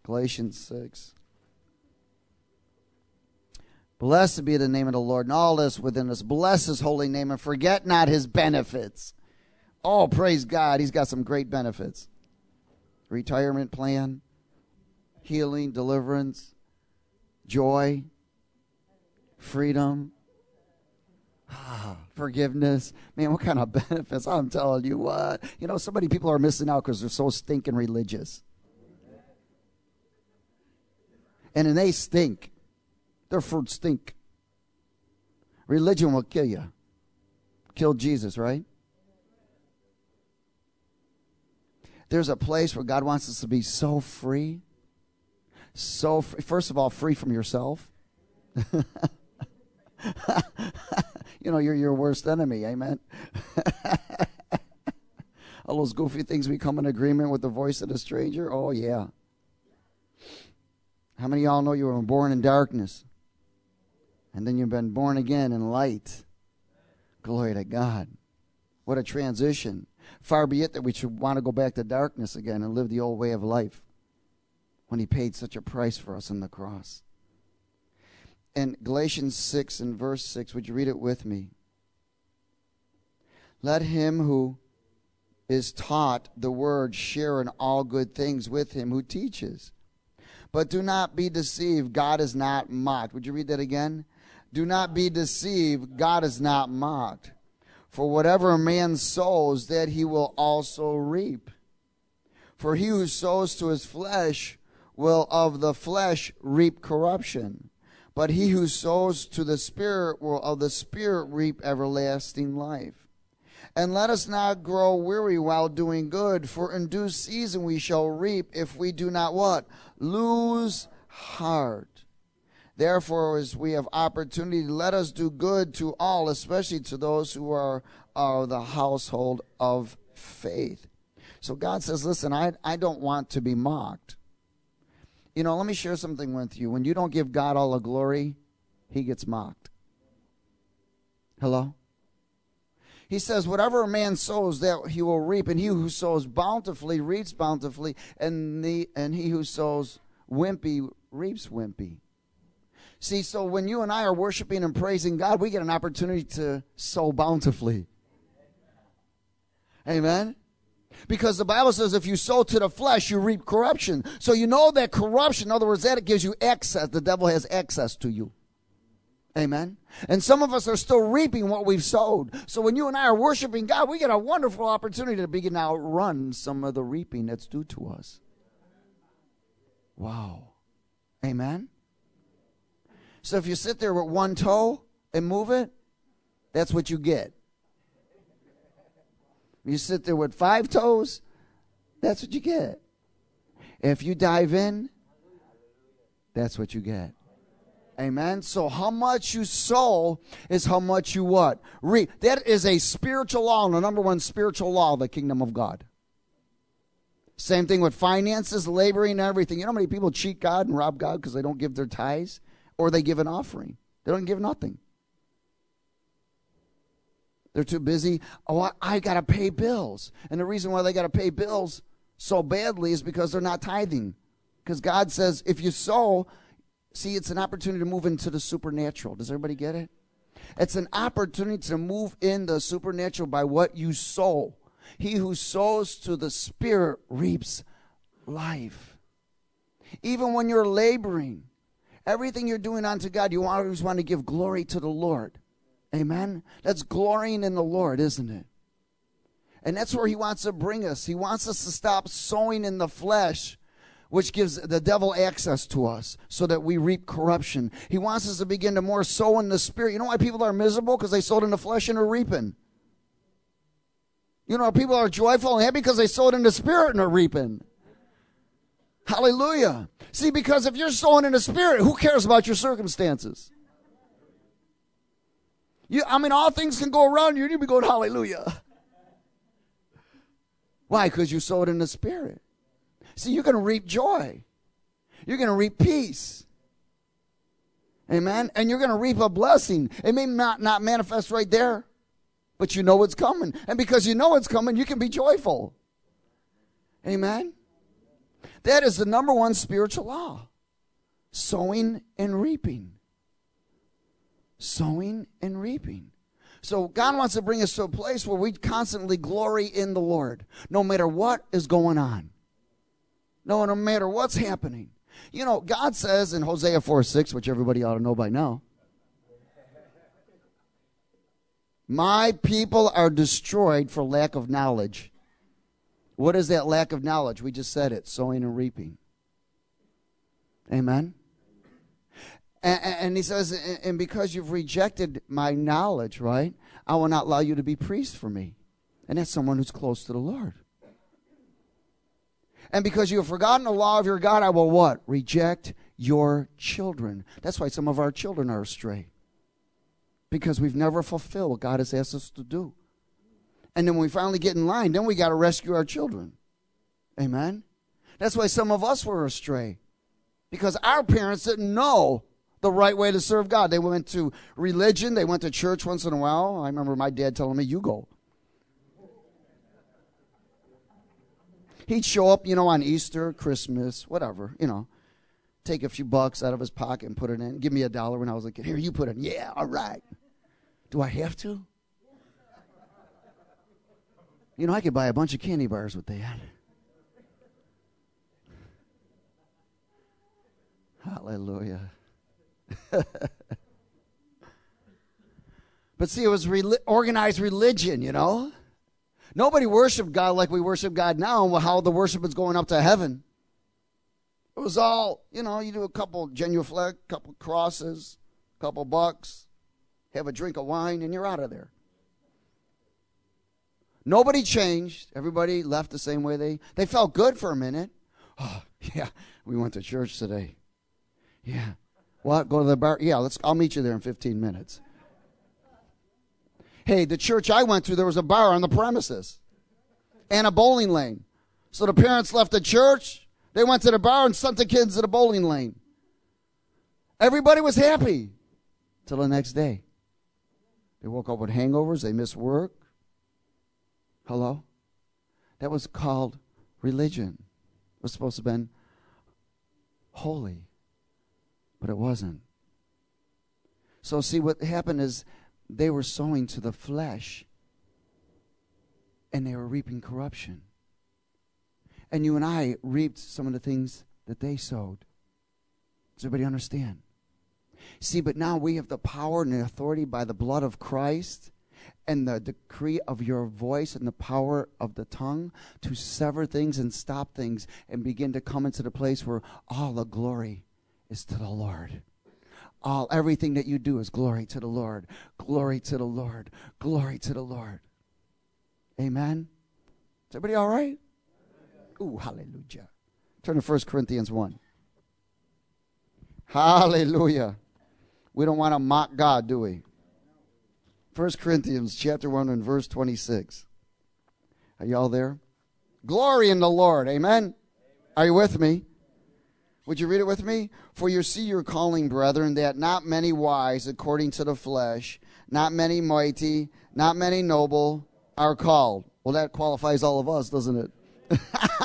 Galatians 6. Blessed be the name of the Lord, and all this within us. Bless his holy name, and forget not his benefits. Oh, praise God. He's got some great benefits. Retirement plan, healing, deliverance, joy, freedom, forgiveness. Man, what kind of benefits? I'm telling you what. You know, so many people are missing out because they're so stinking religious. And they stink. Their fruits stink. Religion will kill you. Killed Jesus, right? There's a place where God wants us to be so free. So free. First of all, free from yourself. You know, you're your worst enemy. Amen. All those goofy things we come in agreement with the voice of the stranger. Oh, yeah. How many of y'all know you were born in darkness? And then you've been born again in light. Glory to God. What a transition. Far be it that we should want to go back to darkness again and live the old way of life when he paid such a price for us on the cross. In Galatians 6 and verse 6, would you read it with me? Let him who is taught the word share in all good things with him who teaches. But do not be deceived, God is not mocked. Would you read that again? Do not be deceived, God is not mocked. For whatever a man sows, that he will also reap. For he who sows to his flesh will of the flesh reap corruption. But he who sows to the Spirit will of the Spirit reap everlasting life. And let us not grow weary while doing good, for in due season we shall reap if we do not what? Lose heart. Therefore, as we have opportunity, let us do good to all, especially to those who are the household of faith. So God says, listen, I don't want to be mocked. You know, let me share something with you. When you don't give God all the glory, he gets mocked. Hello? He says, whatever a man sows, that he will reap. And he who sows bountifully reaps bountifully. And he who sows wimpy reaps wimpy. See, so when you and I are worshiping and praising God, we get an opportunity to sow bountifully. Amen? Because the Bible says if you sow to the flesh, you reap corruption. So you know that corruption, in other words, that it gives you access. The devil has access to you. Amen? And some of us are still reaping what we've sowed. So when you and I are worshiping God, we get a wonderful opportunity to begin to outrun some of the reaping that's due to us. Wow. Amen? So if you sit there with one toe and move it, that's what you get. You sit there with 5 toes, that's what you get. If you dive in, that's what you get. Amen. So how much you sow is how much you what? Reap. That is a spiritual law, the number one spiritual law of the kingdom of God. Same thing with finances, laboring, and everything. You know how many people cheat God and rob God because they don't give their tithes? Or they give an offering. They don't give nothing. They're too busy. Oh, I got to pay bills. And the reason why they got to pay bills so badly is because they're not tithing. Because God says if you sow, see, it's an opportunity to move into the supernatural. Does everybody get it? It's an opportunity to move in the supernatural by what you sow. He who sows to the Spirit reaps life. Even when you're laboring, everything you're doing unto God, you always want to give glory to the Lord. Amen? That's glorying in the Lord, isn't it? And that's where he wants to bring us. He wants us to stop sowing in the flesh, which gives the devil access to us so that we reap corruption. He wants us to begin to more sow in the Spirit. You know why people are miserable? Because they sowed in the flesh and are reaping. You know, people are joyful and happy because they sowed in the Spirit and are reaping. Hallelujah. See, because if you're sowing in the Spirit, who cares about your circumstances? All things can go around you. You need to be going, hallelujah. Why? Because you sowed in the Spirit. See, you're going to reap joy. You're going to reap peace. Amen? And you're going to reap a blessing. It may not manifest right there, but you know it's coming. And because you know it's coming, you can be joyful. Amen? That is the number one spiritual law. Sowing and reaping. Sowing and reaping. So God wants to bring us to a place where we constantly glory in the Lord, no matter what is going on. No matter what's happening. You know, God says in Hosea 4:6, which everybody ought to know by now, my people are destroyed for lack of knowledge. What is that lack of knowledge? We just said it, sowing and reaping. Amen? And he says, and because you've rejected my knowledge, right, I will not allow you to be priest for me. And that's someone who's close to the Lord. And because you have forgotten the law of your God, I will what? Reject your children. That's why some of our children are astray. Because we've never fulfilled what God has asked us to do. And then when we finally get in line, then we got to rescue our children. Amen? That's why some of us were astray. Because our parents didn't know the right way to serve God. They went to religion. They went to church once in a while. I remember my dad telling me, you go. He'd show up, on Easter, Christmas, whatever, take a few bucks out of his pocket and put it in. Give me $1 when I was a kid. Here, you put it in. Yeah, all right. Do I have to? I could buy a bunch of candy bars with that. Hallelujah. But see, it was organized religion, Nobody worshiped God like we worship God now, how the worship is going up to heaven. It was all, you do a couple genuflect, couple crosses, couple bucks, have a drink of wine, and you're out of there. Nobody changed. Everybody left the same way they felt good for a minute. Oh, yeah, we went to church today. Yeah. What? Go to the bar? Yeah, I'll meet you there in 15 minutes. Hey, the church I went to, there was a bar on the premises and a bowling lane. So the parents left the church, they went to the bar and sent the kids to the bowling lane. Everybody was happy till the next day. They woke up with hangovers, they missed work. Hello? That was called religion. It was supposed to have been holy, but it wasn't. So see, what happened is they were sowing to the flesh and they were reaping corruption. And you and I reaped some of the things that they sowed. Does everybody understand? See, but now we have the power and the authority by the blood of Christ and the decree of your voice and the power of the tongue to sever things and stop things and begin to come into the place where all the glory is to the Lord. Everything that you do is glory to the Lord. Glory to the Lord. Glory to the Lord. Amen? Is everybody all right? Ooh, hallelujah. Turn to 1 Corinthians 1. Hallelujah. We don't want to mock God, do we? 1 Corinthians chapter 1 and verse 26. Are you all there? Glory in the Lord. Amen? Are you with me? Would you read it with me? For you see your calling, brethren, that not many wise according to the flesh, not many mighty, not many noble are called. Well, that qualifies all of us, doesn't it?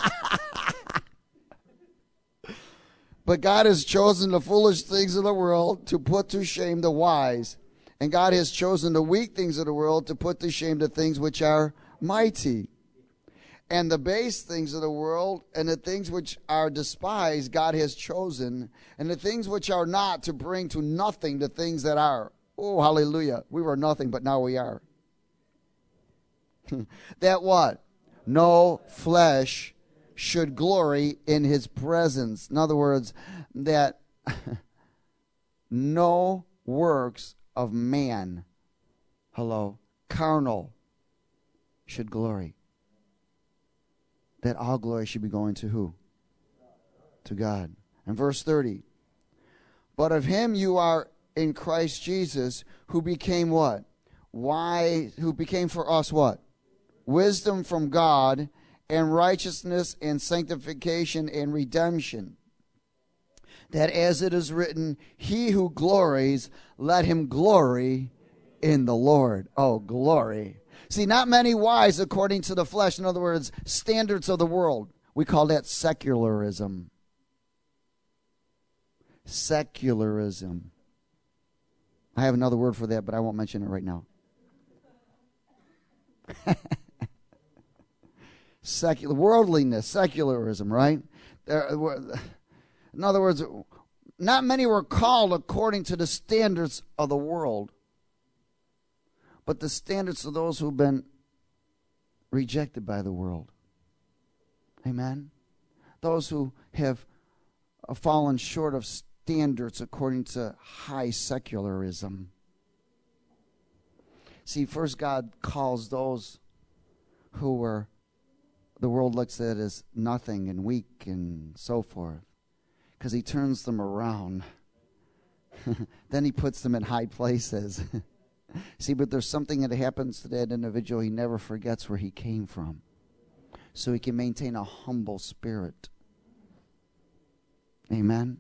But God has chosen the foolish things of the world to put to shame the wise. And God has chosen the weak things of the world to put to shame the things which are mighty. And the base things of the world and the things which are despised God has chosen. And the things which are not to bring to nothing the things that are. Oh, hallelujah. We were nothing, but now we are. That what? No flesh should glory in his presence. In other words, that no works of man, carnal, should glory. That all glory should be going to who? To God. And verse 30. But of him you are in Christ Jesus, who became what? Wise, who became for us what? Wisdom from God, and righteousness and sanctification and redemption. That as it is written, he who glories, let him glory in the Lord. Oh, glory. See, not many wise according to the flesh. In other words, standards of the world. We call that secularism. Secularism. I have another word for that, but I won't mention it right now. Worldliness, secularism, right? In other words, not many were called according to the standards of the world, but the standards of those who've been rejected by the world. Amen? Those who have fallen short of standards according to high secularism. See, first God calls those who were, the world looks at as nothing and weak and so forth, because he turns them around. Then he puts them in high places. See, but there's something that happens to that individual. He never forgets where he came from, so he can maintain a humble spirit. Amen.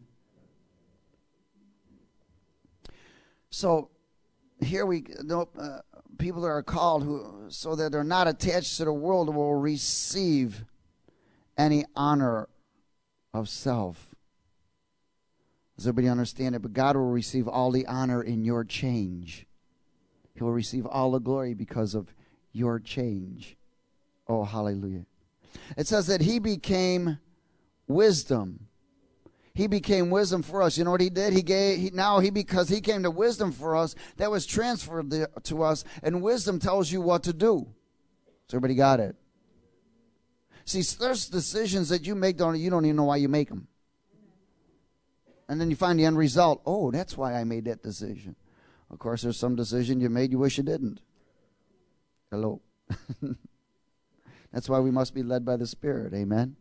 So here we know people that are called who, so that they're not attached to the world, will receive any honor of self. Does everybody understand it? But God will receive all the honor in your change. He will receive all the glory because of your change. Oh, hallelujah. It says that he became wisdom. He became wisdom for us. You know what he did? Because he came to wisdom for us, that was transferred to us, and wisdom tells you what to do. So everybody got it? See, there's decisions that you make, you don't even know why you make them. And then you find the end result. Oh, that's why I made that decision. Of course, there's some decision you made you wish you didn't. Hello. That's why we must be led by the Spirit. Amen.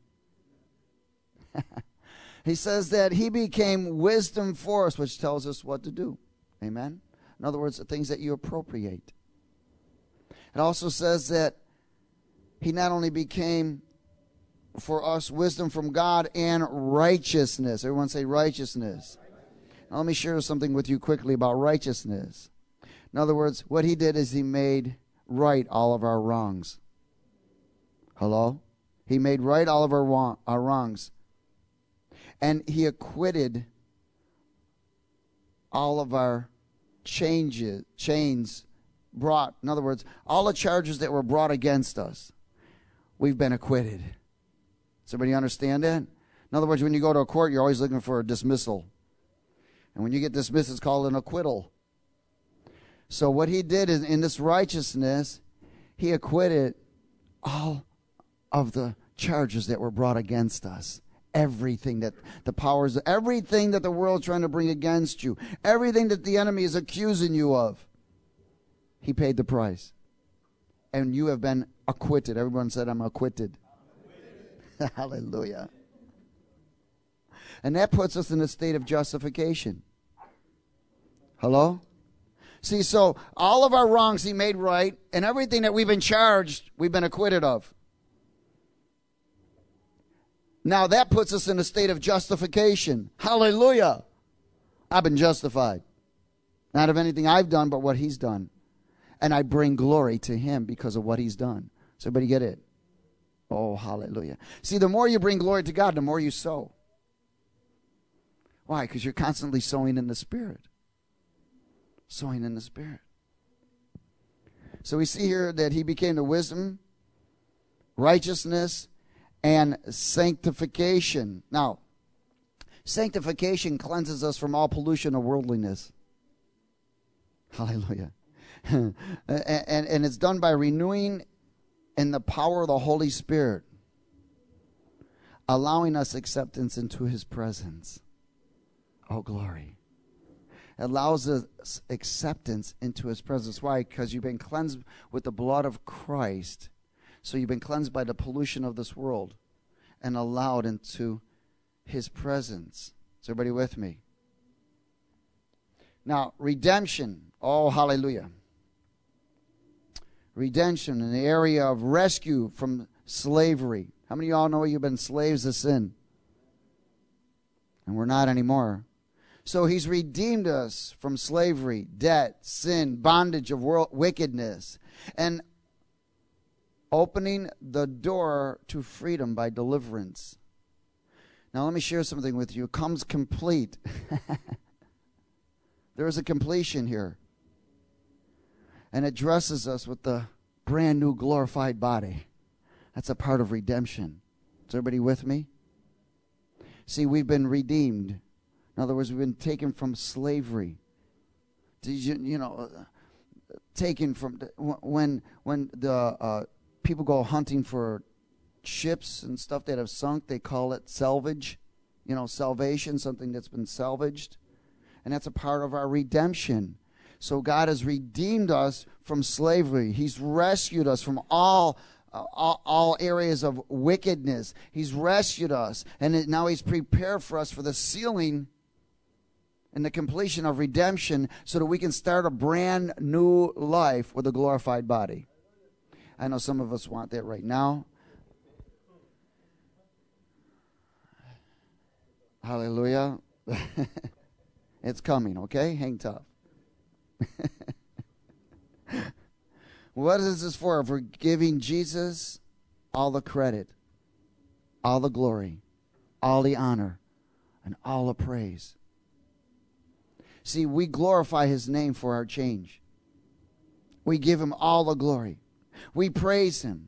He says that he became wisdom for us, which tells us what to do. Amen. In other words, the things that you appropriate. It also says that he not only became for us wisdom from God and righteousness. Everyone say righteousness. Now, let me share something with you quickly about righteousness. In other words, what he did is he made right all of our wrongs. Hello? He made right all of our wrongs. And he acquitted all of our chains brought. In other words, all the charges that were brought against us, we've been acquitted. Does everybody understand that? In other words, when you go to a court, you're always looking for a dismissal. And when you get dismissed, it's called an acquittal. So what he did is, in this righteousness, he acquitted all of the charges that were brought against us. Everything that the powers, everything that the world's trying to bring against you, everything that the enemy is accusing you of, he paid the price. And you have been acquitted. Everyone said, I'm acquitted. Hallelujah. And that puts us in a state of justification. Hello? See, so all of our wrongs he made right, and everything that we've been charged, we've been acquitted of. Now that puts us in a state of justification. Hallelujah. I've been justified. Not of anything I've done, but what he's done. And I bring glory to him because of what he's done. Does everybody get it? Oh, hallelujah. See, the more you bring glory to God, the more you sow. Why? Because you're constantly sowing in the Spirit. Sowing in the Spirit. So we see here that he became the wisdom, righteousness, and sanctification. Now, sanctification cleanses us from all pollution of worldliness. Hallelujah. and it's done by renewing in the power of the Holy Spirit, allowing us acceptance into his presence. Oh, glory. It allows us acceptance into his presence. Why? Because you've been cleansed with the blood of Christ. So you've been cleansed by the pollution of this world and allowed into his presence. Is everybody with me? Now, redemption. Oh, hallelujah. Redemption in the area of rescue from slavery. How many of y'all know you've been slaves of sin? And we're not anymore. So he's redeemed us from slavery, debt, sin, bondage of world wickedness. And opening the door to freedom by deliverance. Now let me share something with you. It comes complete. There is a completion here. And it dresses us with the brand new glorified body. That's a part of redemption. Is everybody with me? See, we've been redeemed. In other words, we've been taken from slavery. Taken from when the people go hunting for ships and stuff that have sunk, they call it salvage. Salvation, something that's been salvaged. And that's a part of our redemption. So God has redeemed us from slavery. He's rescued us from all areas of wickedness. He's rescued us. And now He's prepared for us for the sealing and the completion of redemption so that we can start a brand new life with a glorified body. I know some of us want that right now. Hallelujah. It's coming, okay? Hang tough. What is this for? For giving Jesus all the credit, all the glory, all the honor, and all the praise. See, we glorify His name for our change. We give Him all the glory. We praise Him.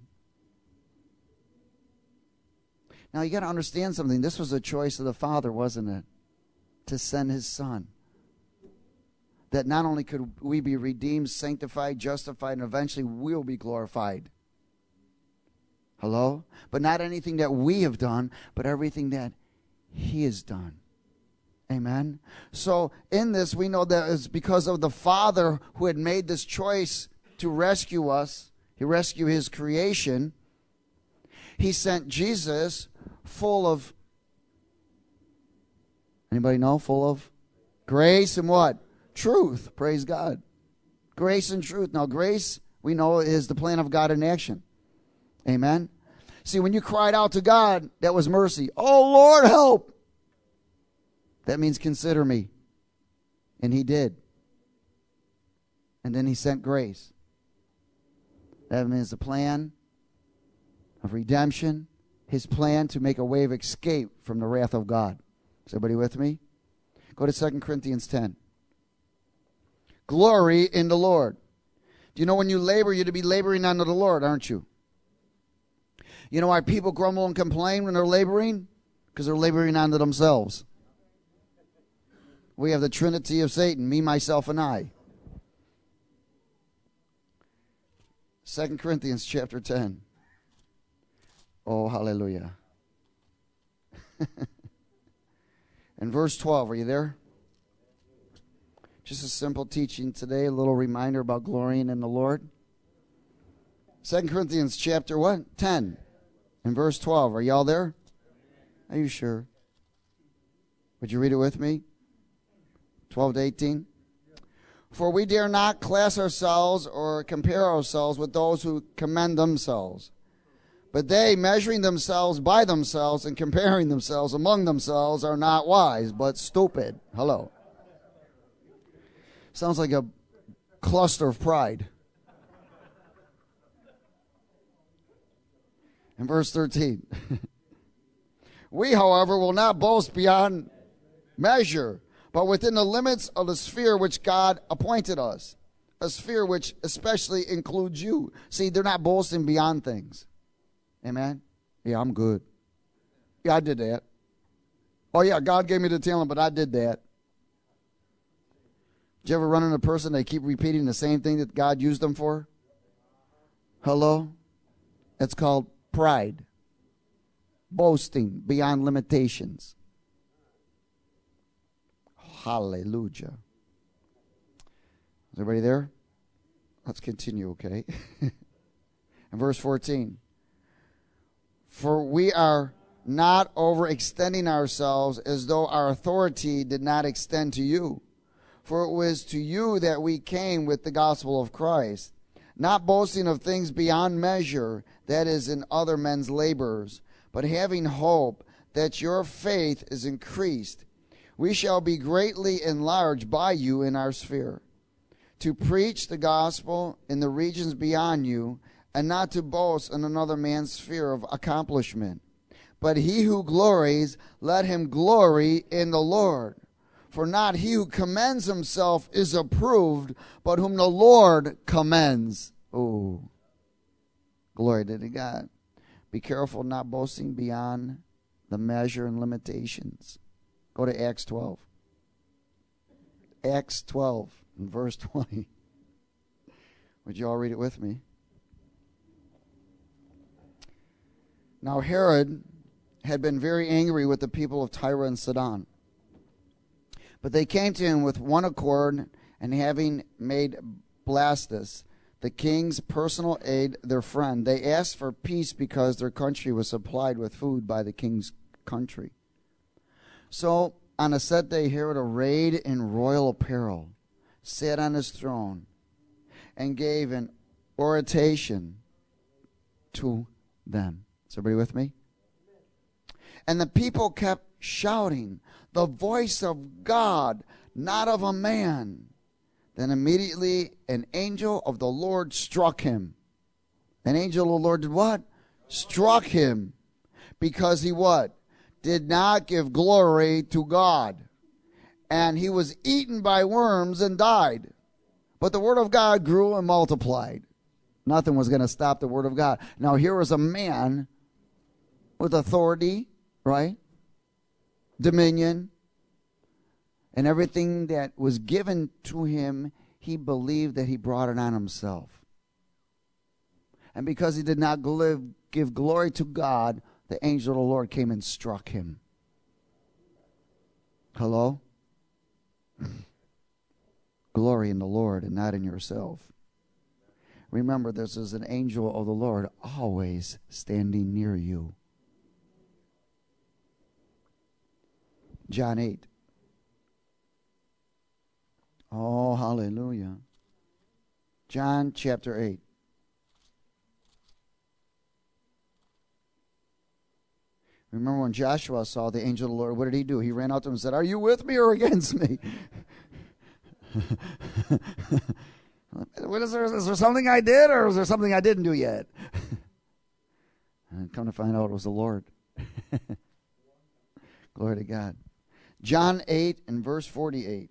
Now, you got to understand something. This was a choice of the Father, wasn't it? To send His Son. That not only could we be redeemed, sanctified, justified, and eventually we'll be glorified. Hello? But not anything that we have done, but everything that He has done. Amen? So in this, we know that it's because of the Father who had made this choice to rescue us. He rescued His creation. He sent Jesus full of, anybody know? Full of grace and what? Truth. Praise God. Grace and truth. Now, grace, we know, is the plan of God in action. Amen? See, when you cried out to God, that was mercy. Oh, Lord, help. That means consider me. And He did. And then He sent grace. That means the plan of redemption, His plan to make a way of escape from the wrath of God. Is everybody with me? Go to 2 Corinthians 10. Glory in the Lord. Do you know when you labor, you're to be laboring under the Lord, aren't you? You know why people grumble and complain when they're laboring? Because they're laboring unto themselves. We have the trinity of Satan, me, myself, and I. 2 Corinthians chapter 10. Oh, hallelujah. And verse 12, are you there? Just a simple teaching today, a little reminder about glorying in the Lord. 2 Corinthians chapter what? 10 and verse 12. Are y'all there? Are you sure? Would you read it with me? 12 to 18. For we dare not class ourselves or compare ourselves with those who commend themselves. But they, measuring themselves by themselves and comparing themselves among themselves, are not wise, but stupid. Hello. Sounds like a cluster of pride. In verse 13. We, however, will not boast beyond measure, but within the limits of the sphere which God appointed us. A sphere which especially includes you. See, they're not boasting beyond things. Amen? Yeah, I'm good. Yeah, I did that. Oh, yeah, God gave me the talent, but I did that. Did you ever run into a person, they keep repeating the same thing that God used them for? Hello? It's called pride. Boasting beyond limitations. Hallelujah. Is everybody there? Let's continue, okay? In verse 14. For we are not overextending ourselves as though our authority did not extend to you. For it was to you that we came with the gospel of Christ, not boasting of things beyond measure, that is, in other men's labors, but having hope that your faith is increased. We shall be greatly enlarged by you in our sphere, to preach the gospel in the regions beyond you, and not to boast in another man's sphere of accomplishment. But he who glories, let him glory in the Lord. For not he who commends himself is approved, but whom the Lord commends. Oh, glory to God. Be careful not boasting beyond the measure and limitations. Go to Acts 12. Acts 12, and verse 20. Would you all read it with me? Now Herod had been very angry with the people of Tyre and Sidon. But they came to him with one accord, and having made Blastus, the king's personal aide, their friend, they asked for peace because their country was supplied with food by the king's country. So on a set day, Herod, arrayed in royal apparel, sat on his throne and gave an oration to them. Is everybody with me? And the people kept shouting, "The voice of God, not of a man." Then immediately an angel of the Lord struck him. An angel of the Lord did what? Struck him. Because he what? Did not give glory to God. And he was eaten by worms and died. But the word of God grew and multiplied. Nothing was going to stop the word of God. Now here was a man with authority, right? Dominion. And everything that was given to him, he believed that he brought it on himself. And because he did not give glory to God, the angel of the Lord came and struck him. Hello? Glory in the Lord and not in yourself. Remember, this is an angel of the Lord always standing near you. John 8. Oh, hallelujah. John chapter 8. Remember when Joshua saw the angel of the Lord, what did he do? He ran out to him and said, "Are you with me or against me?" Is there something I did or is there something I didn't do yet? And come to find out it was the Lord. Glory to God. John 8 and verse 48.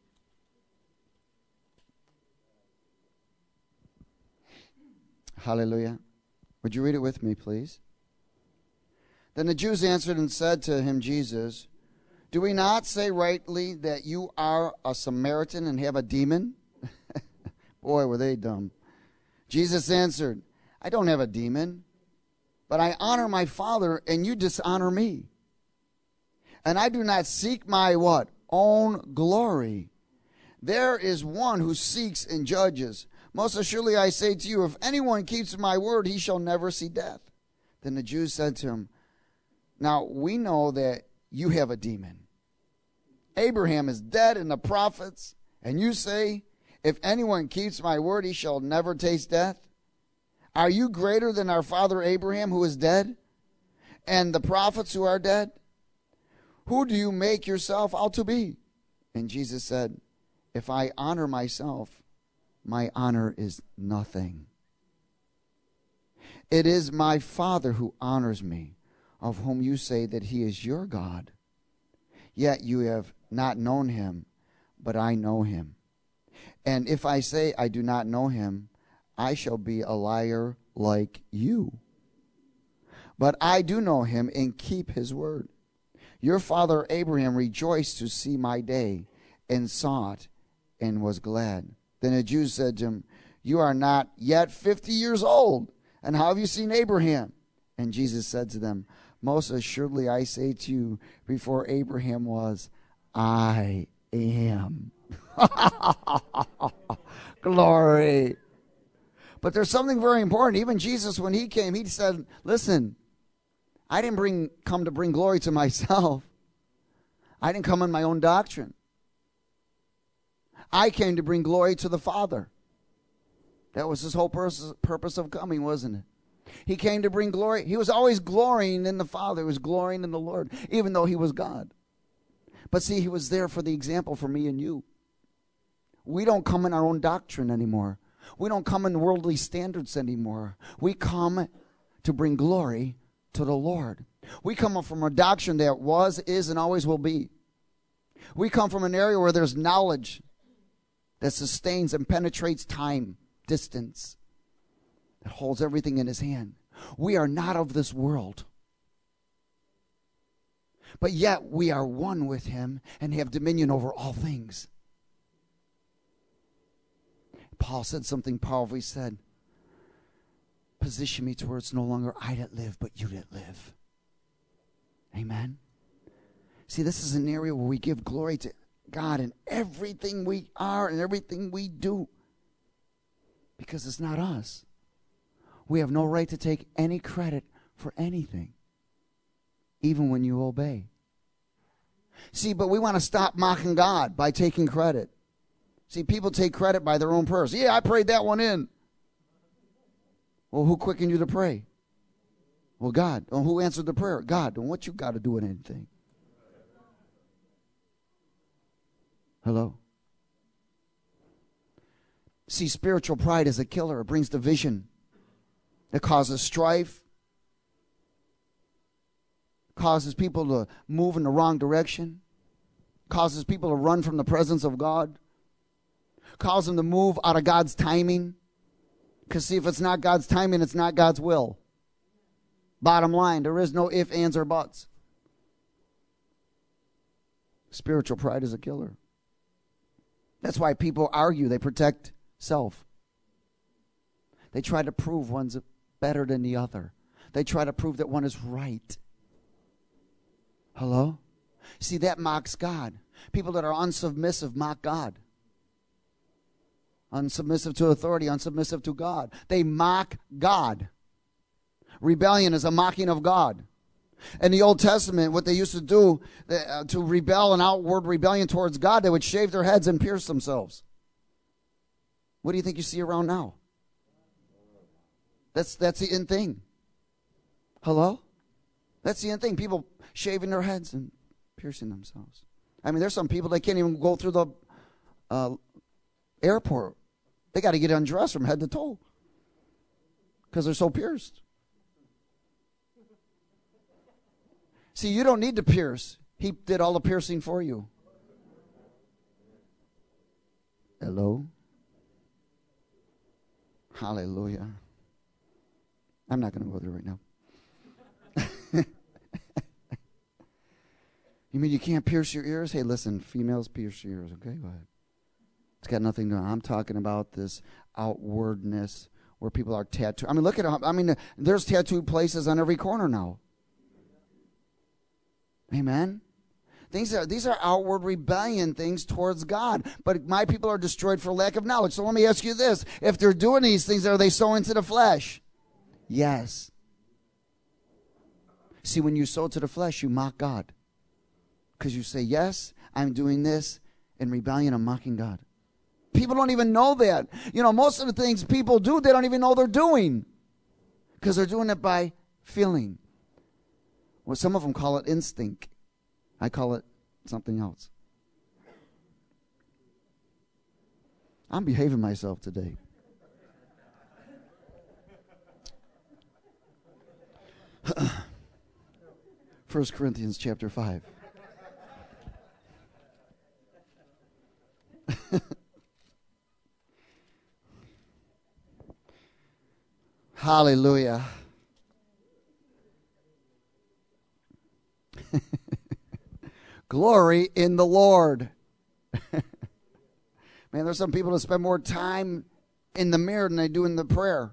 Hallelujah. Would you read it with me, please? Then the Jews answered and said to him, Jesus, "Do we not say rightly that you are a Samaritan and have a demon?" Boy, were they dumb. Jesus answered, "I don't have a demon, but I honor my Father, and you dishonor me. And I do not seek my what? Own glory. There is one who seeks and judges. Most assuredly I say to you, if anyone keeps my word, he shall never see death." Then the Jews said to him, "Now we know that you have a demon. Abraham is dead and the prophets, and you say, if anyone keeps my word, he shall never taste death. Are you greater than our father Abraham, who is dead, and the prophets who are dead? Who do you make yourself out to be?" And Jesus said, "If I honor myself, my honor is nothing. It is my Father who honors me, of whom you say that he is your God. Yet you have not known him, but I know him. And if I say I do not know him, I shall be a liar like you. But I do know him and keep his word. Your father Abraham rejoiced to see my day, and saw it, and was glad." Then the Jews said to him, "You are not yet 50 years old, and how have you seen Abraham?" And Jesus said to them, "Most assuredly I say to you, before Abraham was, I am." Glory. But there's something very important. Even Jesus, when he came, he said, listen, I didn't come to bring glory to myself. I didn't come in my own doctrine. I came to bring glory to the Father. That was his whole purpose of coming, wasn't it? He came to bring glory. He was always glorying in the Father. He was glorying in the Lord, even though he was God. But see, he was there for the example for me and you. We don't come in our own doctrine anymore. We don't come in worldly standards anymore. We come to bring glory to the Lord. We come from a doctrine that was, is, and always will be. We come from an area where there's knowledge that sustains and penetrates time, distance, that holds everything in his hand. We are not of this world. But yet we are one with him and have dominion over all things. Paul said something powerful. He said, position me to where it's no longer I that live, but you that live. Amen. See, this is an area where we give glory to God in everything we are and everything we do. Because it's not us. We have no right to take any credit for anything, even when you obey. See, but we want to stop mocking God by taking credit. See, people take credit by their own prayers. Yeah, I prayed that one in. Well, who quickened you to pray? Well, God. Well, who answered the prayer? God. And what you got to do with anything? Hello? See, spiritual pride is a killer. It brings division. It causes strife. Causes people to move in the wrong direction. Causes people to run from the presence of God. Causes them to move out of God's timing. Because see, if it's not God's timing, it's not God's will. Bottom line, there is no ifs, ands, or buts. Spiritual pride is a killer. That's why people argue. They protect self. They try to prove one's better than the other. They try to prove that one is right. Hello? See, that mocks God. People that are unsubmissive mock God. Unsubmissive to authority, unsubmissive to God. They mock God. Rebellion is a mocking of God. In the Old Testament, what they used to do to rebel, an outward rebellion towards God, they would shave their heads and pierce themselves. What do you think you see around now? That's the in thing. Hello? That's the in thing. People shaving their heads and piercing themselves. I mean, there's some people, they can't even go through the airport. They got to get undressed from head to toe because they're so pierced. See, you don't need to pierce. He did all the piercing for you. Hello? Hallelujah. I'm not going to go there right now. You mean you can't pierce your ears? Hey, listen, females pierce your ears, okay? Go ahead. It's got nothing to do. I'm talking about this outwardness where people are tattooed. I mean, look at there's tattooed places on every corner now. Amen. These are outward rebellion things towards God. But my people are destroyed for lack of knowledge. So let me ask you this. If they're doing these things, are they sowing into the flesh? Yes. See, when you sow to the flesh, you mock God. Because you say, yes, I'm doing this in rebellion, I'm mocking God. People don't even know that. You know, most of the things people do, they don't even know they're doing. Because they're doing it by feeling. Well, some of them call it instinct. I call it something else. I'm behaving myself today. First Corinthians chapter 5. Hallelujah. Glory in the Lord. Man, there's some people that spend more time in the mirror than they do in the prayer.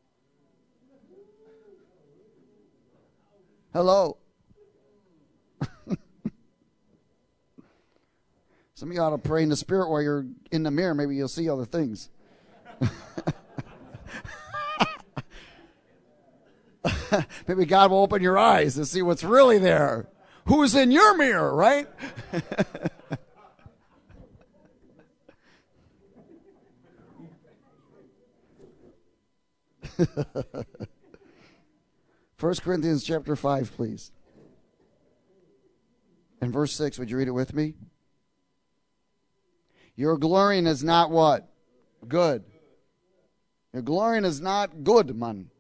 Hello. Some of you ought to pray in the Spirit while you're in the mirror. Maybe you'll see other things. Maybe God will open your eyes to see what's really there. Who's in your mirror, right? 1 Corinthians chapter 5, please. And verse 6, would you read it with me? Your glorying is not what? Good. Your glorying is not good, man.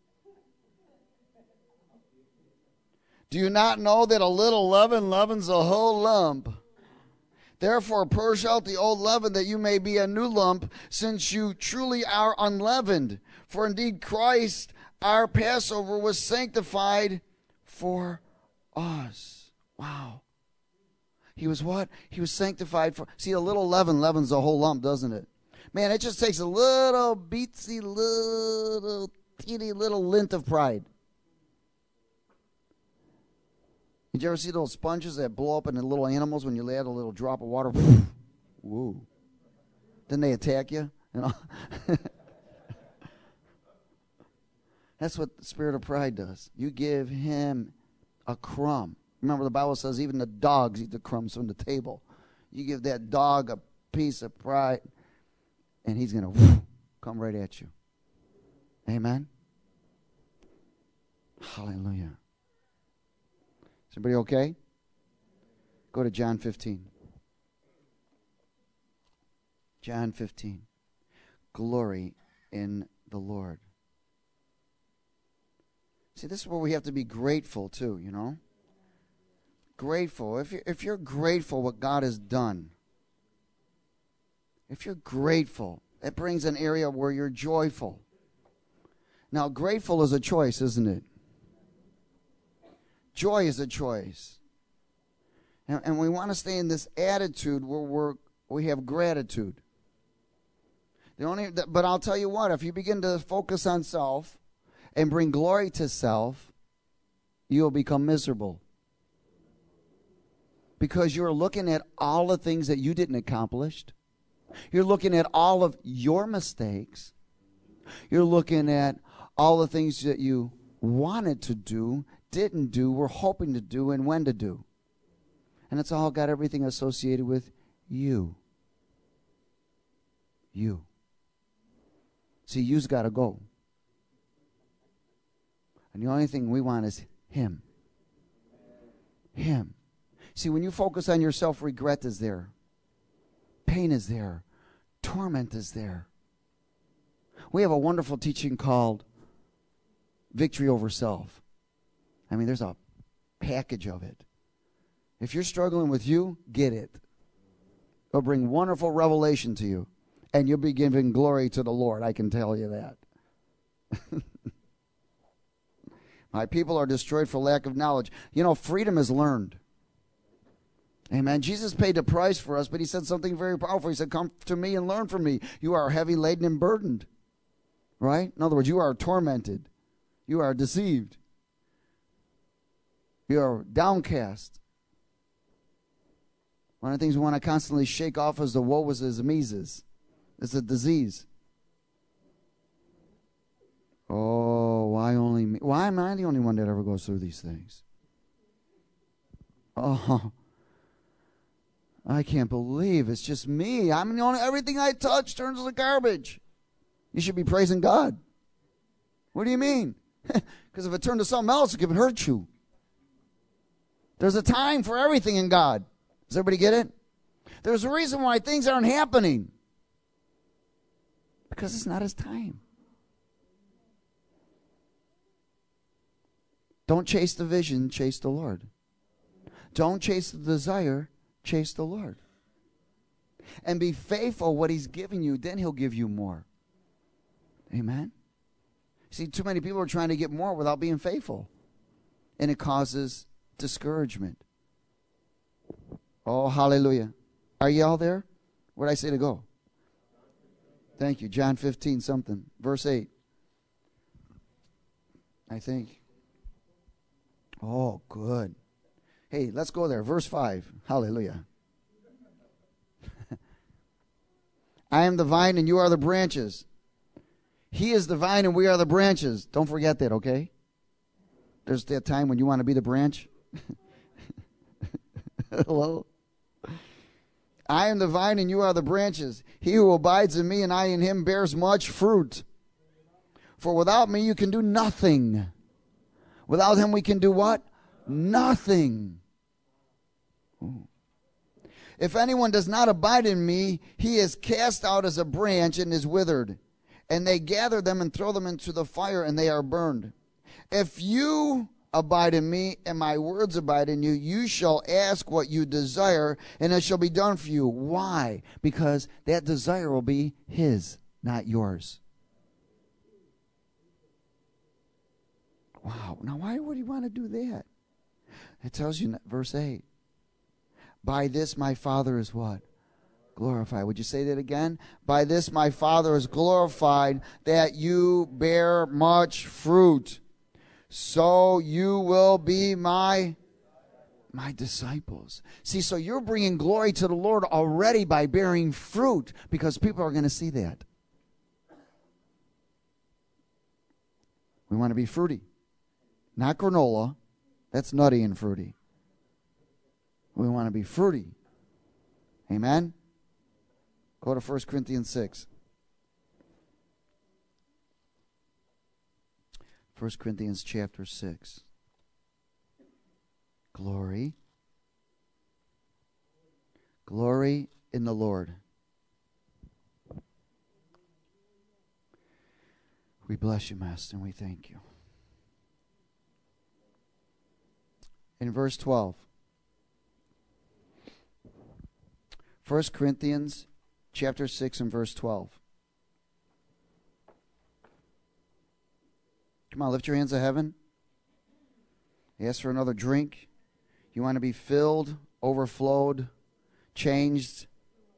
Do you not know that a little leaven leavens a whole lump? Therefore purge out the old leaven, that you may be a new lump, since you truly are unleavened. For indeed Christ, our Passover, was sanctified for us. Wow. He was what? He was sanctified for. See, a little leaven leavens a whole lump, doesn't it? Man, it just takes a little beatsy, little teeny little lint of pride. Did you ever see those sponges that blow up into little animals when you add a little drop of water? Whoa. Then they attack you. That's what the spirit of pride does. You give him a crumb. Remember, the Bible says even the dogs eat the crumbs from the table. You give that dog a piece of pride, and he's going to come right at you. Amen? Hallelujah. Is everybody okay? Go to John 15. John 15. Glory in the Lord. See, this is where we have to be grateful too, you know? Grateful. If you're grateful what God has done, if you're grateful, it brings an area where you're joyful. Now, grateful is a choice, isn't it? Joy is a choice. And we want to stay in this attitude where we have gratitude. But I'll tell you what, if you begin to focus on self and bring glory to self, you'll become miserable. Because you're looking at all the things that you didn't accomplish. You're looking at all of your mistakes. You're looking at all the things that you wanted to do, didn't do, were hoping to do, and when to do. And it's all got everything associated with you. You. See, you's got to go. And the only thing we want is him. Him. See, when you focus on yourself, regret is there. Pain is there. Torment is there. We have a wonderful teaching called Victory Over Self. I mean, there's a package of it. If you're struggling with you, get it. It'll bring wonderful revelation to you. And you'll be giving glory to the Lord, I can tell you that. My people are destroyed for lack of knowledge. You know, freedom is learned. Amen. Jesus paid the price for us, but he said something very powerful. He said, come to me and learn from me. You are heavy laden and burdened. Right? In other words, you are tormented. You are deceived. You are downcast. One of the things we want to constantly shake off is the woe is the Mises. It's a disease. Oh, why only me? Why am I the only one that ever goes through these things? Oh, I can't believe it's just me. I'm the only, everything I touch turns to garbage. You should be praising God. What do you mean? Because if it turned to something else, it could hurt you. There's a time for everything in God. Does everybody get it? There's a reason why things aren't happening. Because it's not his time. Don't chase the vision, chase the Lord. Don't chase the desire, chase the Lord. And be faithful what he's giving you, then he'll give you more. Amen? See, too many people are trying to get more without being faithful. And it causes discouragement. Oh, hallelujah. Are you all there? Where did I say to go? Thank you. John 15 something. Verse 8. I think. Oh, good. Hey, let's go there. Verse 5. Hallelujah. I am the vine and you are the branches. He is the vine and we are the branches. Don't forget that, okay? There's that time when you want to be the branch. Hello? I am the vine and you are the branches. He who abides in me and I in him bears much fruit. For without me you can do nothing. Without him we can do what? Nothing. Ooh. If anyone does not abide in me, he is cast out as a branch and is withered. and they gather them and throw them into the fire, and they are burned. If you abide in me, and my words abide in you, you shall ask what you desire, and it shall be done for you. Why? Because that desire will be his, not yours. Wow. Now, why would he want to do that? It tells you in verse 8. By this my Father is what? Glorified. Would you say that again? By this my Father is glorified, that you bear much fruit. So you will be my disciples. See, so you're bringing glory to the Lord already by bearing fruit, because people are going to see that. We want to be fruity. Not granola. That's nutty and fruity. We want to be fruity. Amen? Go to 1 Corinthians 6. 1 Corinthians chapter 6. Glory. Glory in the Lord. We bless you, Master, and we thank you. In verse 12. 1 Corinthians chapter 6 and verse 12. Come on, lift your hands to heaven. Ask for another drink. You want to be filled, overflowed, changed.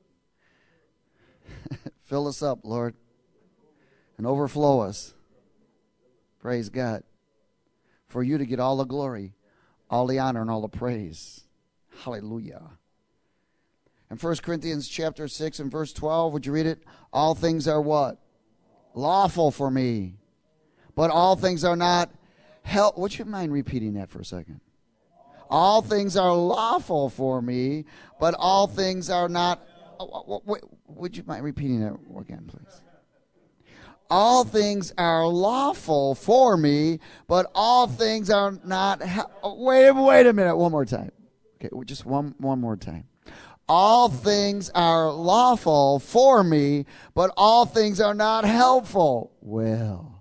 Fill us up, Lord, and overflow us. Praise God. For you to get all the glory, all the honor, and all the praise. Hallelujah. In 1 Corinthians chapter 6 and verse 12, would you read it? All things are what? Lawful for me. But all things are not help. Would you mind repeating that for a second? All things are lawful for me, but all things are not. Would you mind repeating that again, please? All things are lawful for me, but all things are not. Wait a minute. One more time. Okay, just one more time. All things are lawful for me, but all things are not helpful. Well,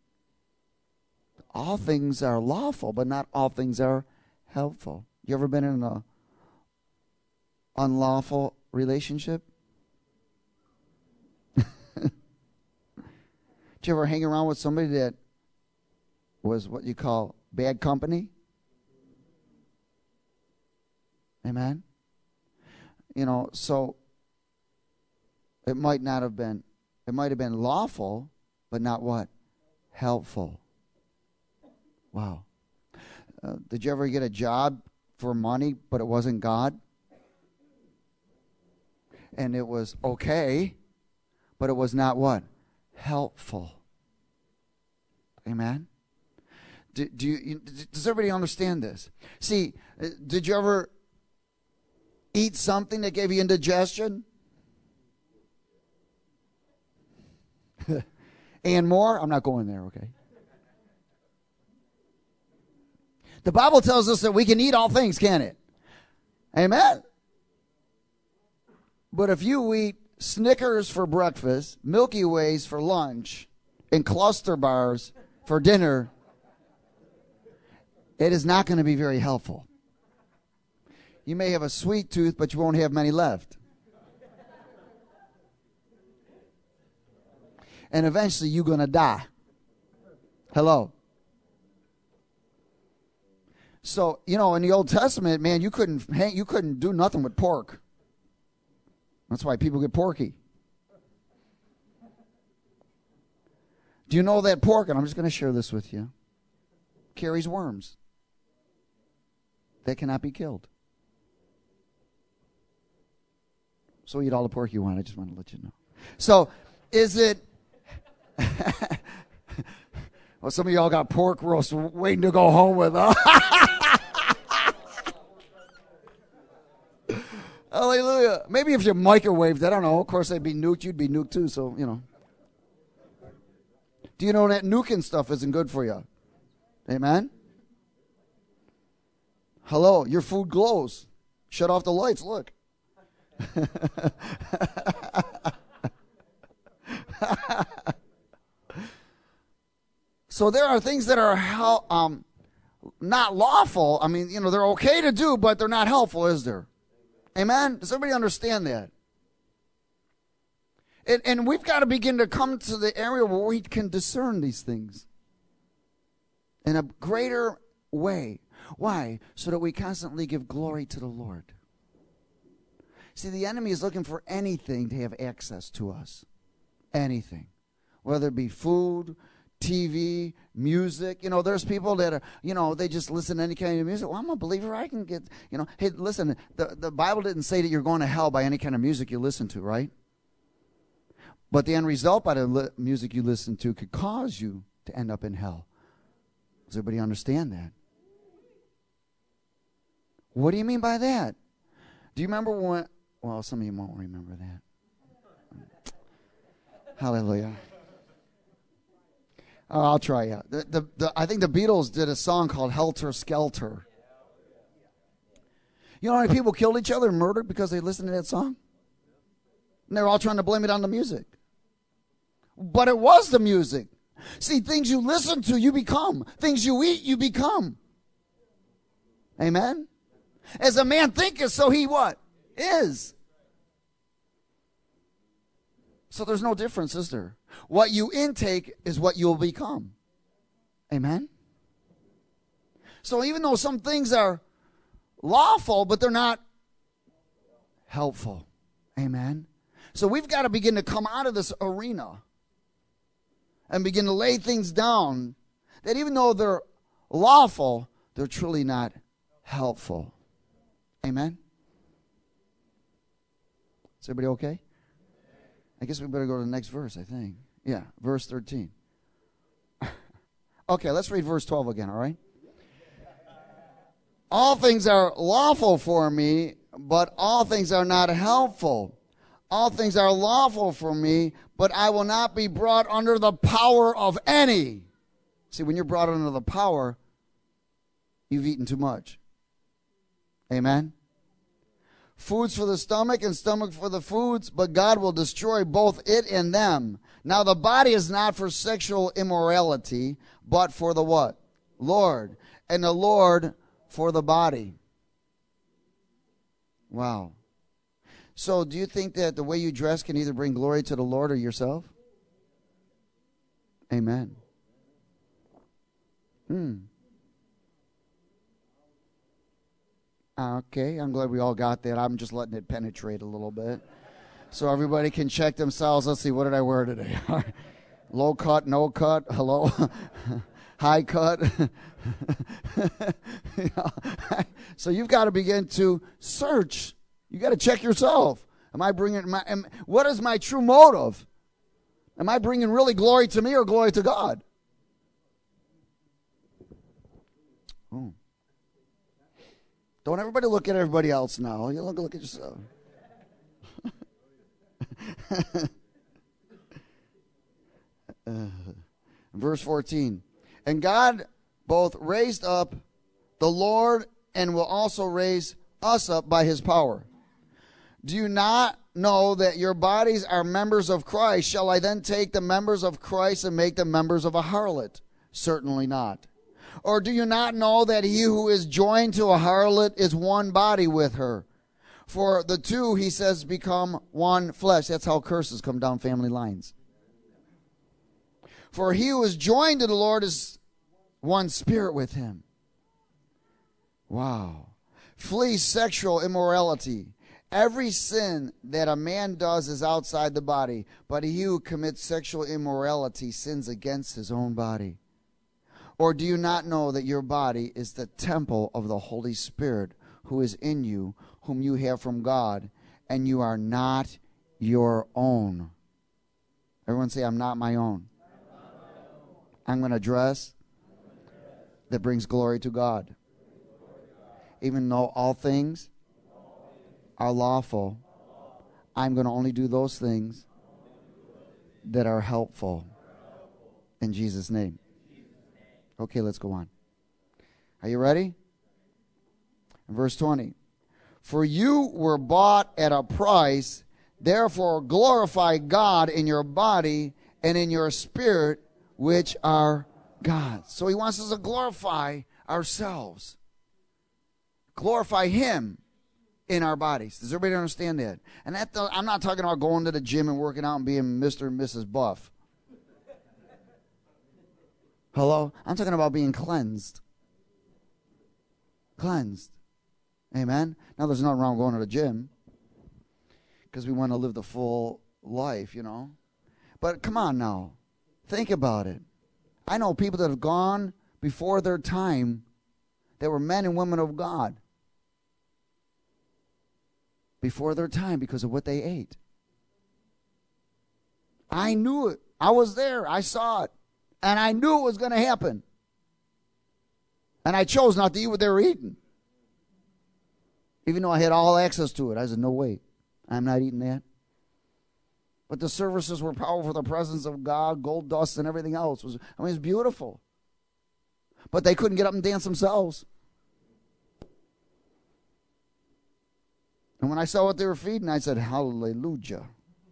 all things are lawful, but not all things are helpful. You ever been in an unlawful relationship? Did you ever hang around with somebody that was what you call bad company? Amen? You know, so it might have been lawful, but not what? Helpful. Wow. Did you ever get a job for money, but it wasn't God? And it was okay, but it was not what? Helpful. Amen? Does everybody understand this? See, did you ever eat something that gave you indigestion? And more? I'm not going there, okay? The Bible tells us that we can eat all things, can't it? Amen? But if you eat Snickers for breakfast, Milky Ways for lunch, and cluster bars for dinner, it is not going to be very helpful. You may have a sweet tooth, but you won't have many left. And eventually you're going to die. Hello. So, you know, in the Old Testament, man, you couldn't do nothing with pork. That's why people get porky. Do you know that pork, and I'm just going to share this with you, carries worms that cannot be killed? So eat all the pork you want. I just want to let you know. So is it... Well, some of y'all got pork roast waiting to go home with. Hallelujah. Maybe if you microwaved, I don't know. Of course, they'd be nuked. You'd be nuked too, so, you know. Do you know that nuking stuff isn't good for you? Amen? Hello, your food glows. Shut off the lights, look. So there are things that are not lawful. I mean, they're okay to do, but they're not helpful, is there? Amen? Does everybody understand that? And we've got to begin to come to the area where we can discern these things in a greater way. Why? So that we constantly give glory to the Lord. See, the enemy is looking for anything to have access to us. Anything. Whether it be food, TV, music. There's people that are, they just listen to any kind of music. Well, I'm a believer. I can get, hey, listen, the Bible didn't say that you're going to hell by any kind of music you listen to, right? But the end result by the music you listen to could cause you to end up in hell. Does everybody understand that? What do you mean by that? Do you remember when, well, some of you won't remember that. Hallelujah. Oh, I'll try it. I think the Beatles did a song called Helter Skelter. You know how many people killed each other and murdered because they listened to that song? And they were all trying to blame it on the music. But it was the music. See, things you listen to, you become. Things you eat, you become. Amen? As a man thinketh, so he what? Is. So there's no difference, is there? What you intake is what you'll become. Amen? So even though some things are lawful, but they're not helpful. Amen? So we've got to begin to come out of this arena and begin to lay things down that even though they're lawful, they're truly not helpful. Amen? Is everybody okay? I guess we better go to the next verse, I think. Yeah, verse 13. Okay, let's read verse 12 again, all right? All things are lawful for me, but all things are not helpful. All things are lawful for me, but I will not be brought under the power of any. See, when you're brought under the power, you've eaten too much. Amen? Foods for the stomach and stomach for the foods, but God will destroy both it and them. Now the body is not for sexual immorality, but for the what? Lord. And the Lord for the body. Wow. So do you think that the way you dress can either bring glory to the Lord or yourself? Amen. Okay, I'm glad we all got that. I'm just letting it penetrate a little bit. So everybody can check themselves. Let's see, what did I wear today? Low cut, no cut, hello? High cut. So you've got to begin to search. You got to check yourself. What is my true motive? Am I bringing really glory to me or glory to God? Oh. Don't everybody look at everybody else now. You look at yourself. Verse 14. And God both raised up the Lord and will also raise us up by his power. Do you not know that your bodies are members of Christ? Shall I then take the members of Christ and make them members of a harlot? Certainly not. Or do you not know that he who is joined to a harlot is one body with her? For the two, he says, become one flesh. That's how curses come down family lines. For he who is joined to the Lord is one spirit with him. Wow. Flee sexual immorality. Every sin that a man does is outside the body, but he who commits sexual immorality sins against his own body. Or do you not know that your body is the temple of the Holy Spirit who is in you, whom you have from God, and you are not your own? Everyone say, I'm not my own. I'm going to dress that brings glory to God. Even though all things are lawful, I'm going to only do those things that are helpful. In Jesus' name. Okay, let's go on. Are you ready? Verse 20. For you were bought at a price, therefore glorify God in your body and in your spirit, which are God. So he wants us to glorify ourselves. Glorify him in our bodies. Does everybody understand that? And I'm not talking about going to the gym and working out and being Mr. and Mrs. Buff. Hello? I'm talking about being cleansed. Cleansed. Amen? Now, there's nothing wrong with going to the gym because we want to live the full life, you know. But come on now. Think about it. I know people that have gone before their time that were men and women of God. Before their time because of what they ate. I knew it. I was there. I saw it. And I knew it was going to happen. And I chose not to eat what they were eating. Even though I had all access to it. I said, no way. I'm not eating that. But the services were powerful. The presence of God, gold dust, and everything else. It was beautiful. But they couldn't get up and dance themselves. And when I saw what they were feeding, I said, hallelujah.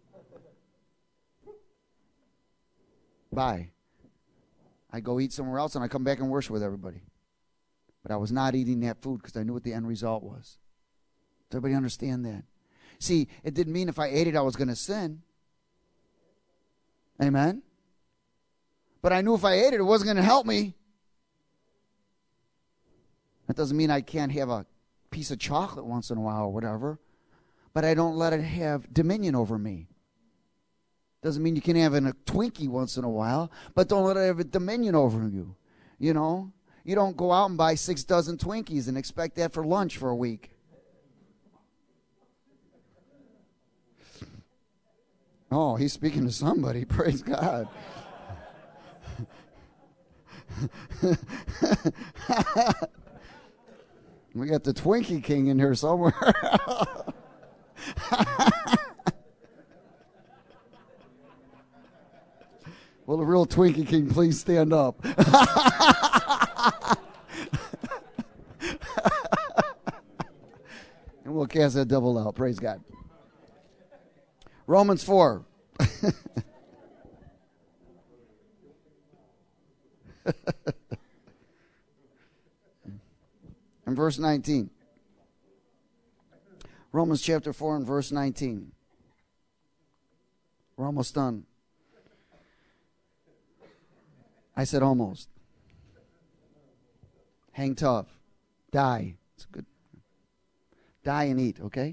Bye. I go eat somewhere else and I come back and worship with everybody. But I was not eating that food because I knew what the end result was. Does everybody understand that? See, it didn't mean if I ate it I was going to sin. Amen? But I knew if I ate it, it wasn't going to help me. That doesn't mean I can't have a piece of chocolate once in a while or whatever. But I don't let it have dominion over me. Doesn't mean you can have a Twinkie once in a while, but don't let it have a dominion over you. You know? You don't go out and buy 6 dozen Twinkies and expect that for lunch for a week. Oh, he's speaking to somebody. Praise God. We got the Twinkie King in here somewhere. Will the real Twinkie King please stand up? And we'll cast that devil out. Praise God. Romans 4. And verse 19. Romans chapter 4 and verse 19. We're almost done. I said almost. Hang tough. Die. It's good. Die and eat, okay?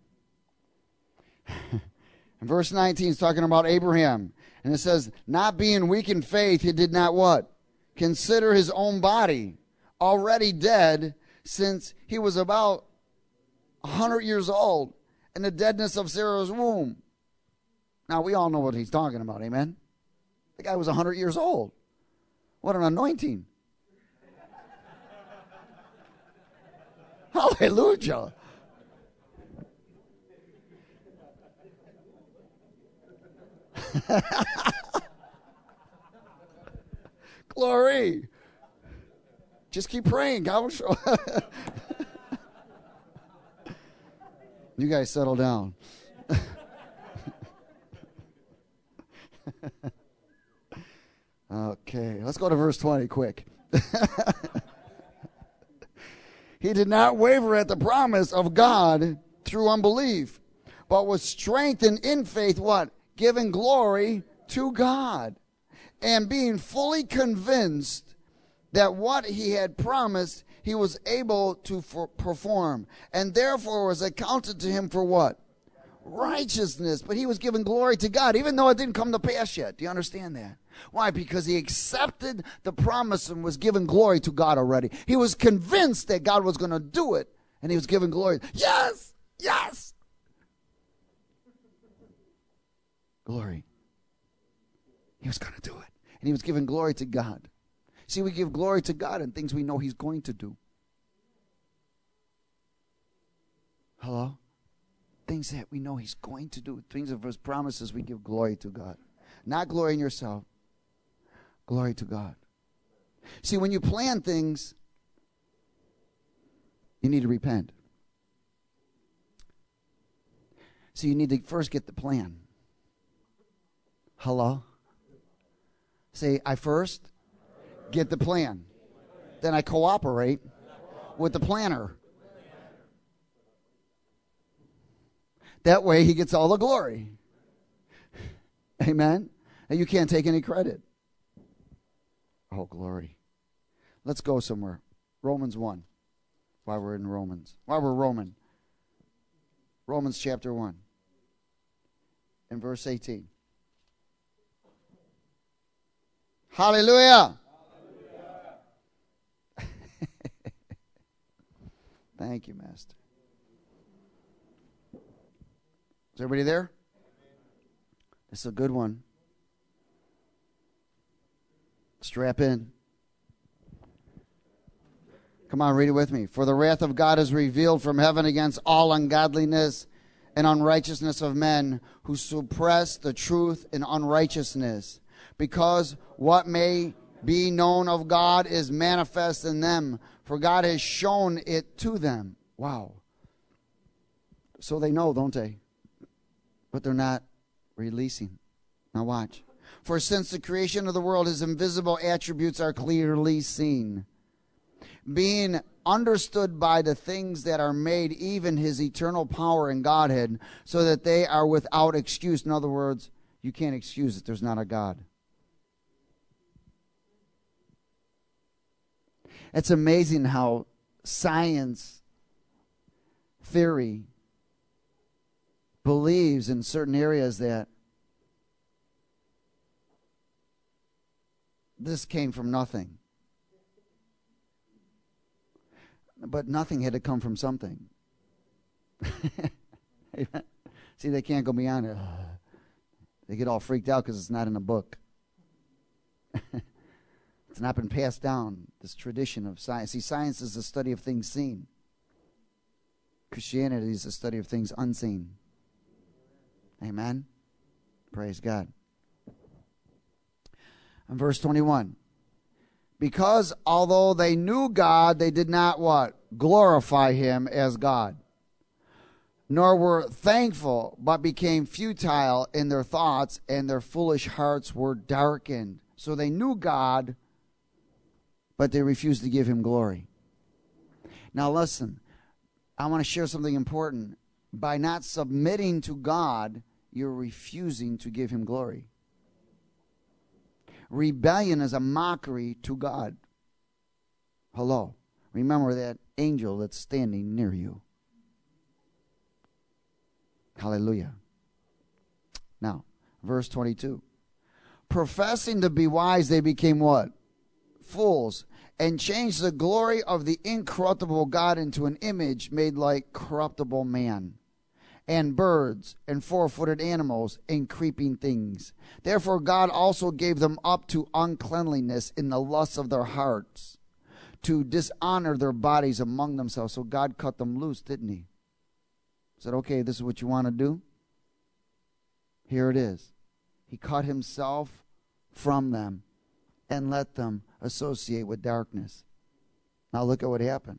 And verse 19 is talking about Abraham. And it says, not being weak in faith, he did not what? Consider his own body already dead, since he was about 100 years old, and the deadness of Sarah's womb. Now, we all know what he's talking about, amen? The guy was 100 years old. What an anointing. Hallelujah. Glory. Just keep praying. God will show. You guys settle down. Okay, let's go to verse 20 quick. He did not waver at the promise of God through unbelief, but was strengthened in faith, what? Giving glory to God, and being fully convinced that what he had promised he was able to perform, and therefore was accounted to him for what? Righteousness. But he was giving glory to God, even though it didn't come to pass yet. Do you understand that? Why? Because he accepted the promise and was giving glory to God already. He was convinced that God was going to do it, and he was giving glory. Yes! Yes! Glory. He was going to do it. And he was giving glory to God. See, we give glory to God in things we know he's going to do. Hello? Things that we know he's going to do. Things of his promises, we give glory to God. Not glory in yourself. Glory to God. See, when you plan things, you need to repent. So you need to first get the plan. Hello? Say, I first get the plan. Then I cooperate with the planner. That way he gets all the glory. Amen? And you can't take any credit. Oh, glory. Let's go somewhere. Romans 1. While we're in Romans. While we're Roman. Romans chapter 1. And verse 18. Hallelujah. Thank you, Master. Is everybody there? This is a good one. Strap in. Come on, read it with me. For the wrath of God is revealed from heaven against all ungodliness and unrighteousness of men who suppress the truth in unrighteousness, because what may be known of God is manifest in them, for God has shown it to them. Wow. So they know, don't they? But they're not releasing. Now watch. For since the creation of the world, his invisible attributes are clearly seen, being understood by the things that are made, even his eternal power and Godhead, so that they are without excuse. In other words, you can't excuse that there's not a God. It's amazing how science theory believes in certain areas that this came from nothing. But nothing had to come from something. See, they can't go beyond it. They get all freaked out because it's not in a book. It's not been passed down, this tradition of science. See, science is the study of things seen. Christianity is the study of things unseen. Amen? Praise God. And verse 21. Because although they knew God, they did not what? Glorify him as God. Nor were thankful, but became futile in their thoughts, and their foolish hearts were darkened. So they knew God, but they refused to give him glory. Now listen, I want to share something important. By not submitting to God, you're refusing to give him glory. Rebellion is a mockery to God. Hello. Remember that angel that's standing near you. Hallelujah. Now, verse 22. Professing to be wise, they became what? Fools, and changed the glory of the incorruptible God into an image made like corruptible man, and birds, and four-footed animals, and creeping things. Therefore God also gave them up to uncleanliness in the lusts of their hearts, to dishonor their bodies among themselves. So God cut them loose, didn't he? Said, okay, this is what you want to do? Here it is. He cut himself from them and let them associate with darkness. Now look at what happened.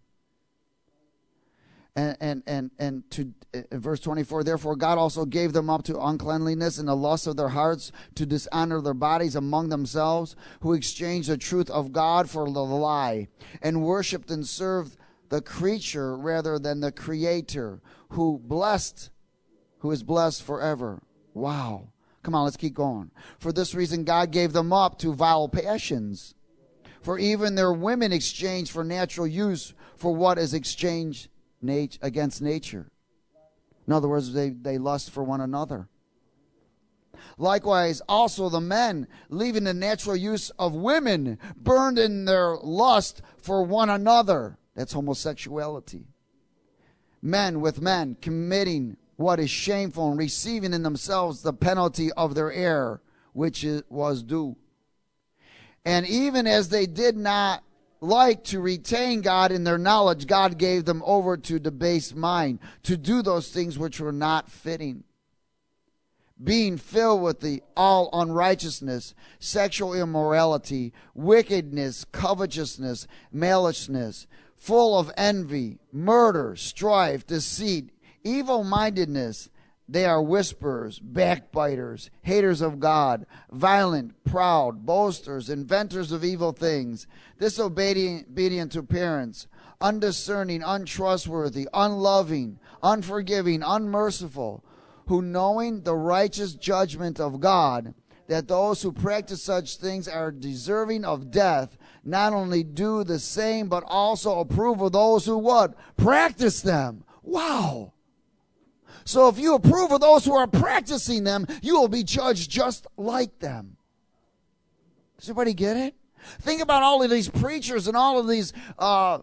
And to verse 24, therefore God also gave them up to uncleanliness in the lust of their hearts, to dishonor their bodies among themselves, who exchanged the truth of God for the lie, and worshipped and served the creature rather than the Creator, who is blessed forever. Wow. Come on, let's keep going. For this reason God gave them up to vile passions. For even their women exchanged for natural use for what is exchanged against nature. In other words, they lust for one another. Likewise, also the men, leaving the natural use of women, burned in their lust for one another. That's homosexuality. Men with men, committing what is shameful and receiving in themselves the penalty of their error, which was due. And even as they did not like to retain God in their knowledge, God gave them over to debased mind, to do those things which were not fitting, being filled with the all unrighteousness, sexual immorality, wickedness, covetousness, maliciousness, full of envy, murder, strife, deceit, evil-mindedness, They are whisperers, backbiters, haters of God, violent, proud, boasters, inventors of evil things, disobedient to parents, undiscerning, untrustworthy, unloving, unforgiving, unmerciful, who knowing the righteous judgment of God, that those who practice such things are deserving of death, not only do the same, but also approve of those who what? Practice them. Wow. So if you approve of those who are practicing them, you will be judged just like them. Does everybody get it? Think about all of these preachers and all of these, I'm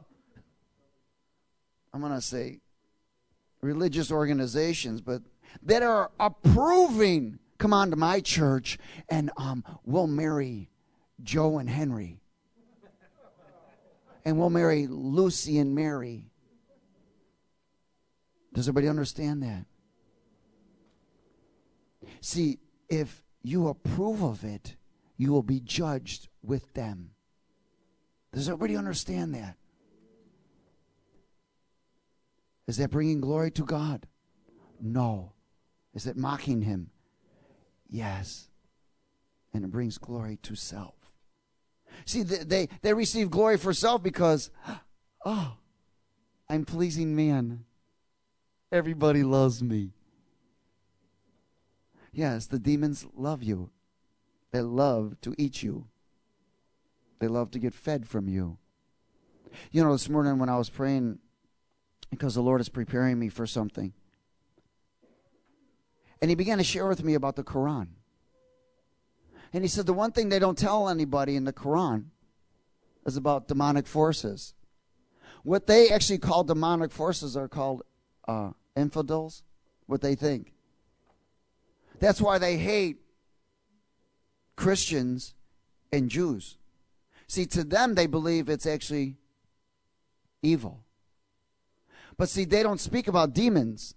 going to say religious organizations, but that are approving, come on to my church and we'll marry Joe and Henry. And we'll marry Lucy and Mary. Does everybody understand that? See, if you approve of it, you will be judged with them. Does everybody understand that? Is that bringing glory to God? No. Is it mocking him? Yes. And it brings glory to self. See, they receive glory for self because, oh, I'm pleasing man. Everybody loves me. Yes, the demons love you. They love to eat you. They love to get fed from you. You know, this morning when I was praying, because the Lord is preparing me for something, and he began to share with me about the Quran. And he said the one thing they don't tell anybody in the Quran is about demonic forces. What they actually call demonic forces are called infidels, what they think. That's why they hate Christians and Jews. See, to them, they believe it's actually evil. But see, they don't speak about demons.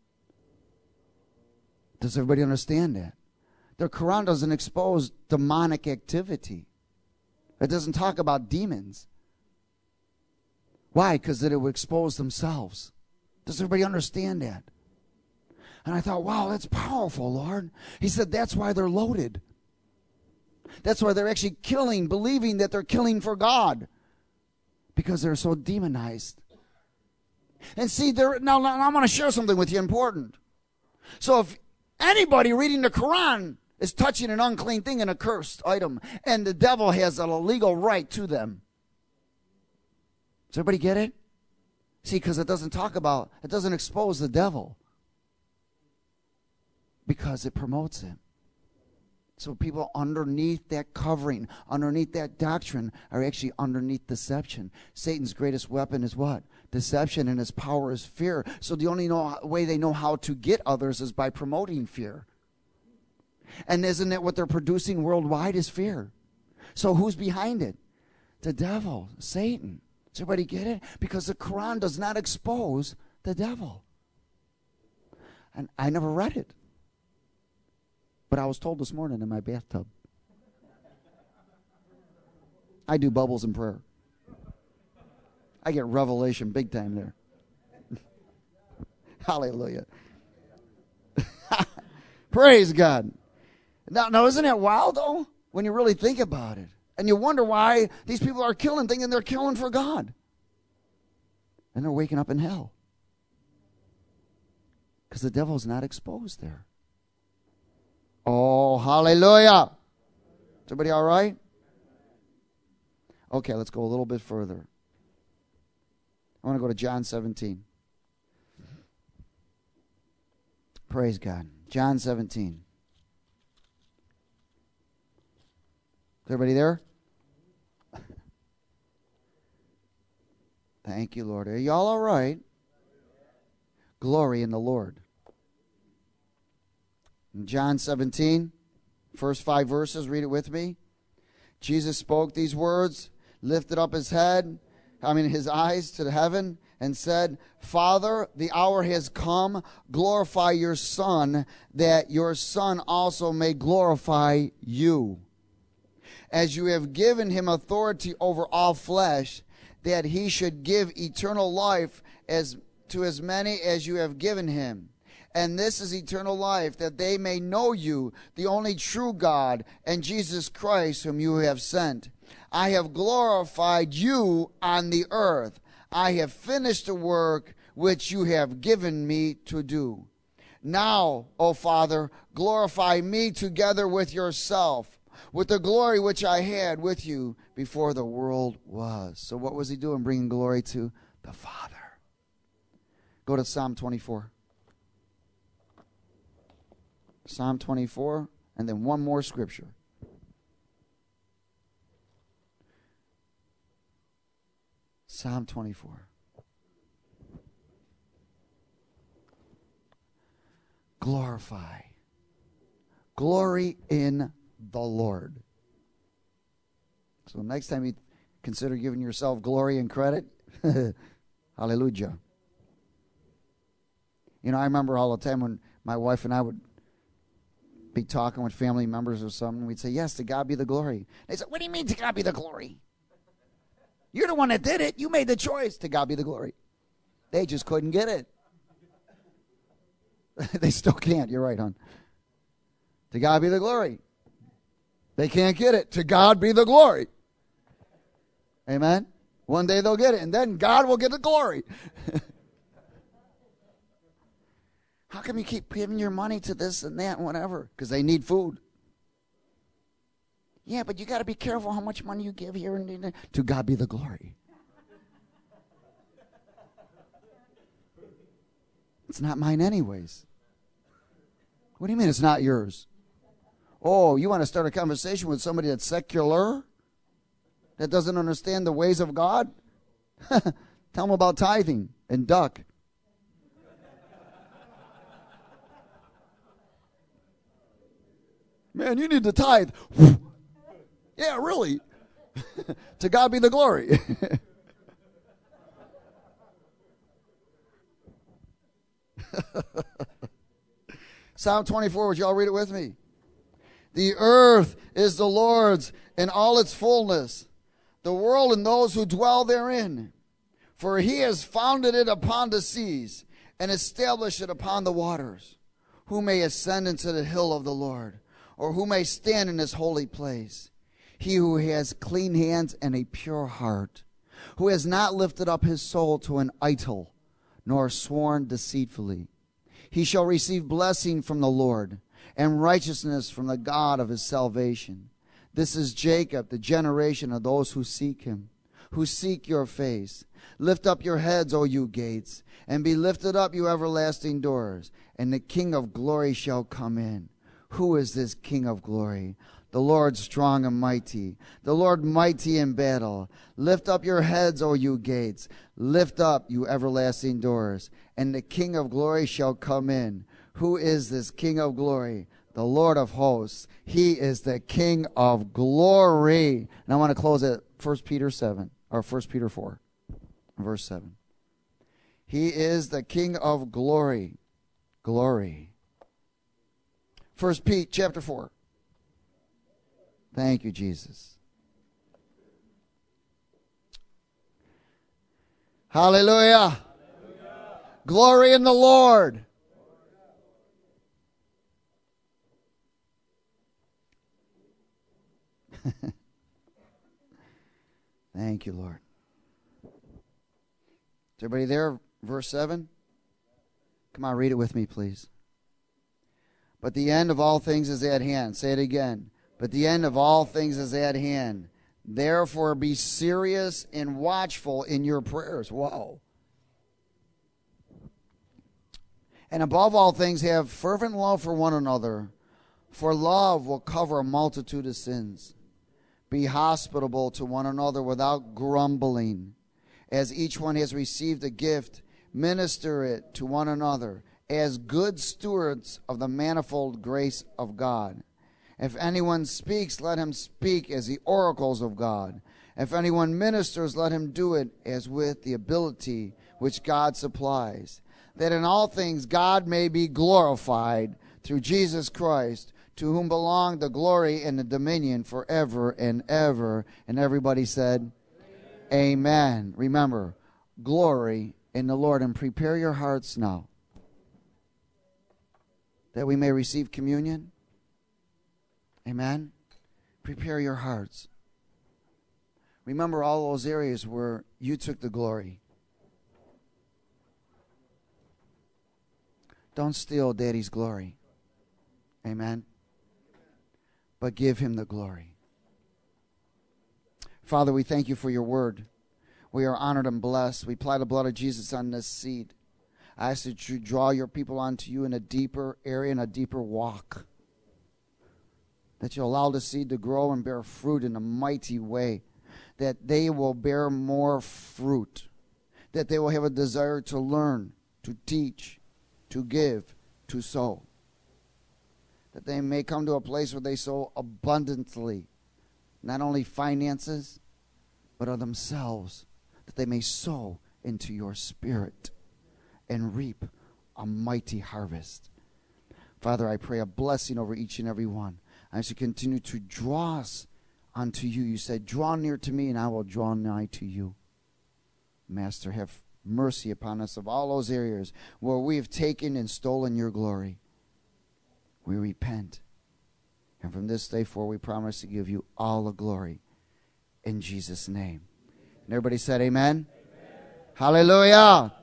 Does everybody understand that? The Quran doesn't expose demonic activity. It doesn't talk about demons. Why? Because it would expose themselves. Does everybody understand that? And I thought, wow, that's powerful, Lord. He said that's why they're loaded. That's why they're actually killing, believing that they're killing for God. Because they're so demonized. And see, now I'm going to share something with you important. So if anybody reading the Quran is touching an unclean thing, an accursed item, and the devil has a legal right to them. Does everybody get it? See, because it doesn't expose the devil. Because it promotes him. So people underneath that covering, underneath that doctrine, are actually underneath deception. Satan's greatest weapon is what? Deception, and his power is fear. So the only way they know how to get others is by promoting fear. And isn't that what they're producing worldwide is fear? So who's behind it? The devil, Satan. Does everybody get it? Because the Quran does not expose the devil. And I never read it. But I was told this morning in my bathtub. I do bubbles in prayer. I get revelation big time there. Hallelujah. Praise God. Now, isn't that wild, though, when you really think about it? And you wonder why these people are killing, thinking they're killing for God. And they're waking up in hell. Because the devil's not exposed there. Oh, hallelujah. Is everybody all right? Okay, let's go a little bit further. I want to go to John 17. Praise God. John 17. Is everybody there? Thank you, Lord. Are y'all all right? Glory in the Lord. In John 17, first 5 verses, read it with me. Jesus spoke these words, lifted up his eyes to heaven, and said, Father, the hour has come. Glorify your Son, that your Son also may glorify you. As you have given him authority over all flesh, that he should give eternal life to as many as you have given him. And this is eternal life, that they may know you, the only true God, and Jesus Christ, whom you have sent. I have glorified you on the earth. I have finished the work which you have given me to do. Now, O Father, glorify me together with yourself, with the glory which I had with you before the world was. So what was he doing? Bringing glory to the Father. Go to Psalm 24. Psalm 24, and then one more scripture. Psalm 24. Glorify. Glory in the Lord. So next time you consider giving yourself glory and credit, hallelujah. You know, I remember all the time when my wife and I would be talking with family members or something, we'd say, yes, to God be the glory. They said, what do you mean to God be the glory? You're the one that did it. You made the choice. To God be the glory. They just couldn't get it. They still can't. You're right, hon. To God be the glory. They can't get it. To God be the glory. Amen? One day they'll get it, and then God will get the glory. How come you keep giving your money to this and that and whatever? Because they need food. Yeah, but you got to be careful how much money you give here and there. To God be the glory. It's not mine anyways. What do you mean it's not yours? Oh, you want to start a conversation with somebody that's secular? That doesn't understand the ways of God? Tell them about tithing and duck. Man, you need to tithe. Yeah, really. To God be the glory. Psalm 24, would you all read it with me? The earth is the Lord's and all its fullness, the world and those who dwell therein. For he has founded it upon the seas and established it upon the waters. Who may ascend into the hill of the Lord, or who may stand in his holy place? He who has clean hands and a pure heart, who has not lifted up his soul to an idol, nor sworn deceitfully. He shall receive blessing from the Lord, and righteousness from the God of his salvation. This is Jacob, the generation of those who seek him, who seek your face. Lift up your heads, O you gates, and be lifted up, you everlasting doors, and the King of glory shall come in. Who is this King of glory? The Lord strong and mighty, the Lord mighty in battle. Lift up your heads, O you gates. Lift up, you everlasting doors, and the King of glory shall come in. Who is this King of glory? The Lord of hosts. He is the King of glory. And I want to close at 1 Peter 7, or 1 Peter 4, verse 7. He is the King of glory. Glory. 1 Pete chapter 4. Thank you, Jesus. Hallelujah. Hallelujah. Glory in the Lord. Thank you, Lord. Is everybody there? Verse 7. Come on, read it with me, please. But the end of all things is at hand. Say it again. But the end of all things is at hand. Therefore be serious and watchful in your prayers. Whoa. And above all things have fervent love for one another, for love will cover a multitude of sins. Be hospitable to one another without grumbling. As each one has received a gift, minister it to one another as good stewards of the manifold grace of God. If anyone speaks, let him speak as the oracles of God. If anyone ministers, let him do it as with the ability which God supplies, that in all things God may be glorified through Jesus Christ, to whom belong the glory and the dominion forever and ever. And everybody said, Amen. Remember, glory in the Lord. And prepare your hearts now. that we may receive communion. Amen. Prepare your hearts. Remember all those areas where you took the glory. Don't steal Daddy's glory. Amen. But give him the glory. Father, we thank you for your word. We are honored and blessed. We apply the blood of Jesus on this seed. I ask that you draw your people onto you in a deeper area, in a deeper walk. That you allow the seed to grow and bear fruit in a mighty way. That they will bear more fruit. That they will have a desire to learn, to teach, to give, to sow. That they may come to a place where they sow abundantly, not only finances, but of themselves, that they may sow into your spirit and reap a mighty harvest. Father, I pray a blessing over each and every one. As you continue to draw us unto you. You said, draw near to me and I will draw nigh to you. Master, have mercy upon us of all those areas where we have taken and stolen your glory. We repent. And from this day forward, we promise to give you all the glory in Jesus' name. And everybody said amen? Amen. Hallelujah.